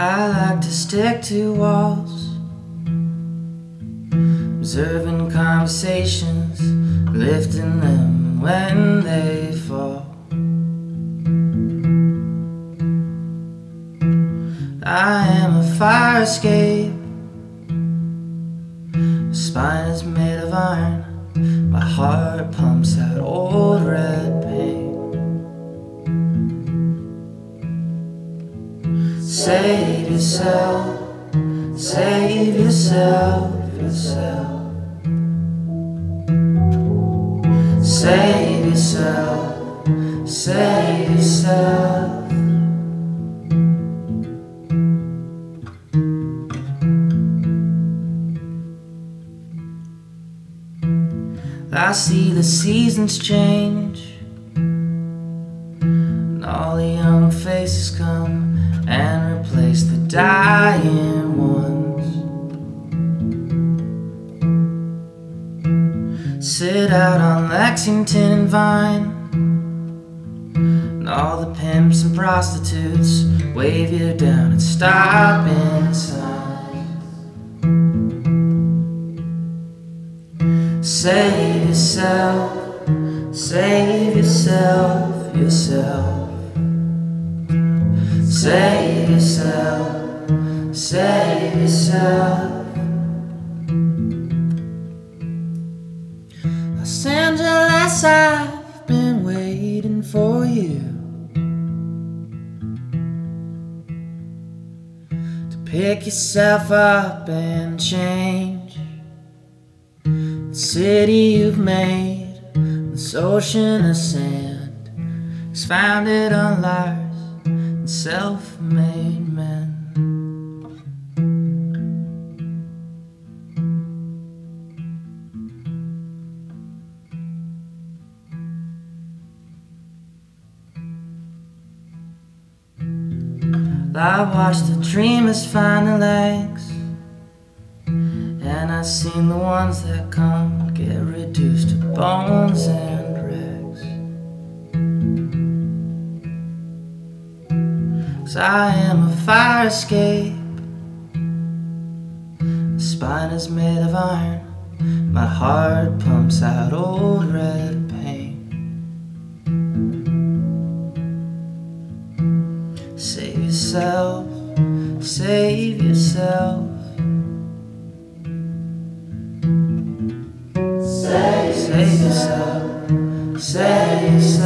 I like to stick to walls, observing conversations, lifting them when they fall. I am a fire escape. My spine is made of iron. My heart pumps out old red paint. Save yourself, save yourself, yourself. Save yourself, save yourself. I see the seasons change, and all the young faces come and replace the dying ones. Sit out on Lexington and Vine, and all the pimps and prostitutes wave you down and stop inside. Save yourself, save yourself, yourself. Save yourself, save yourself. Los Angeles, I've been waiting for you to pick yourself up and change. The city you've made, this ocean of sand, is founded on liars and self-made men. I watched the dreamers find their legs, and I've seen the ones that come get reduced to bones and rags. 'Cause I am a fire escape. My spine is made of iron. My heart pumps out old red paint. Save yourself, save yourself. Save yourself, save yourself.